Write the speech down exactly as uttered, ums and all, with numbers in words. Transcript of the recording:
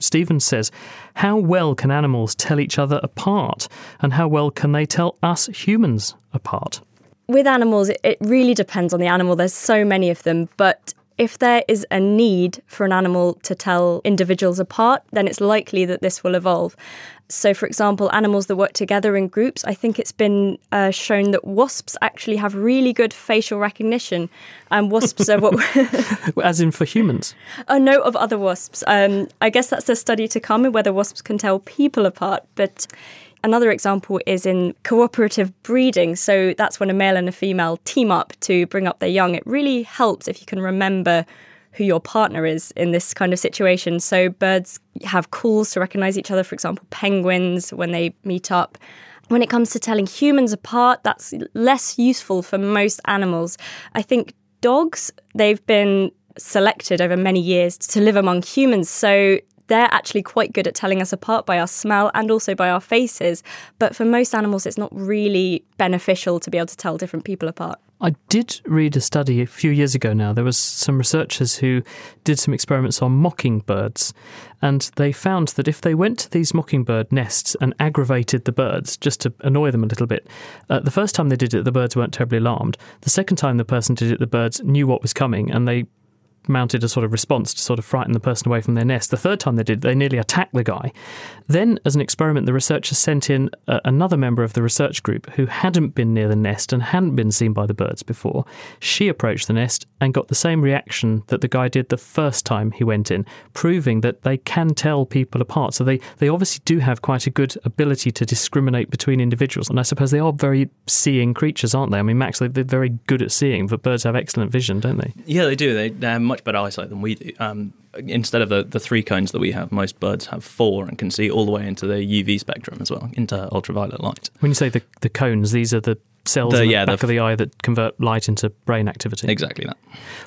Stephen says, how well can animals tell each other apart? And how well can they tell us humans apart? With animals, it really depends on the animal. There's so many of them, but if there is a need for an animal to tell individuals apart, then it's likely that this will evolve. So, for example, animals that work together in groups, I think it's been uh, shown that wasps actually have really good facial recognition. And wasps are what... As in for humans? Oh, no, of other wasps. Um, I guess that's a study to come, whether wasps can tell people apart. But another example is in cooperative breeding. So that's when a male and a female team up to bring up their young. It really helps if you can remember who your partner is in this kind of situation. So birds have calls to recognise each other, for example, penguins when they meet up. When it comes to telling humans apart, that's less useful for most animals. I think dogs, they've been selected over many years to live among humans. So they're actually quite good at telling us apart by our smell and also by our faces. But for most animals, it's not really beneficial to be able to tell different people apart. I did read a study a few years ago now. There was some researchers who did some experiments on mockingbirds, and they found that if they went to these mockingbird nests and aggravated the birds just to annoy them a little bit, uh, the first time they did it, the birds weren't terribly alarmed. The second time the person did it, the birds knew what was coming, and they mounted a sort of response to sort of frighten the person away from their nest. The third time they did, they nearly attacked the guy. Then, as an experiment, the researchers sent in uh, another member of the research group who hadn't been near the nest and hadn't been seen by the birds before. She approached the nest and got the same reaction that the guy did the first time he went in, proving that they can tell people apart. So they, they obviously do have quite a good ability to discriminate between individuals. And I suppose they are very seeing creatures, aren't they? I mean, Max, they're very good at seeing, but birds have excellent vision, don't they? Yeah, they do. They, they have much better eyesight than we do. Um, instead of the, the three cones that we have, most birds have four and can see all the way into the U V spectrum as well, into ultraviolet light. When you say the, the cones, these are the cells the, in the yeah, back the, of the eye that convert light into brain activity. Exactly that.